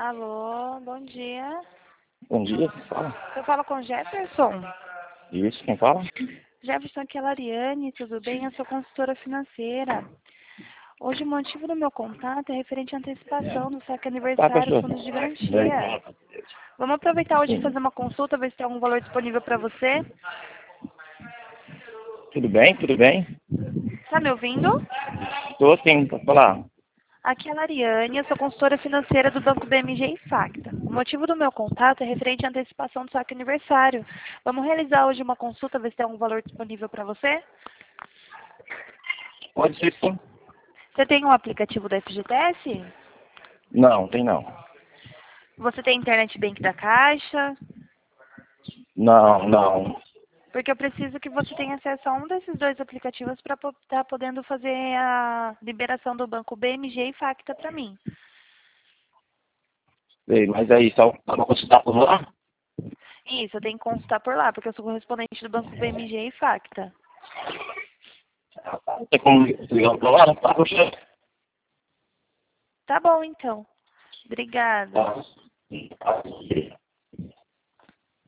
Alô, bom dia. Bom dia, quem fala? Eu falo com Jefferson. Isso, quem fala? Jefferson, aqui é a Lariane, tudo bem? Eu sou consultora financeira. Hoje o motivo do meu contato é referente à antecipação do saque Tá, aniversário, pastor. fundos de garantia. Bem. Vamos aproveitar hoje e Sim. fazer uma consulta, ver se tem algum valor disponível para você. Tudo bem, tudo bem? Tá me ouvindo? Estou sim, pode falar. Aqui é a Lariane, eu sou consultora financeira do Banco BMG e Facta. O motivo do meu contato é referente à antecipação do saque aniversário. Vamos realizar hoje uma consulta, ver se tem algum valor disponível para você? Pode ser sim. Você tem um aplicativo da FGTS? Não, tem não. Você tem internet bank da Caixa? Não, não. Porque eu preciso que você tenha acesso a um desses dois aplicativos para estar podendo fazer a liberação do banco BMG e Facta para mim. Ei, mas aí, só para consultar por lá? Isso, eu tenho que consultar por lá, porque eu sou correspondente do banco BMG e Facta. Tem como ligar por lá? Tá, poxa. Tá bom, então. Obrigada. Tá.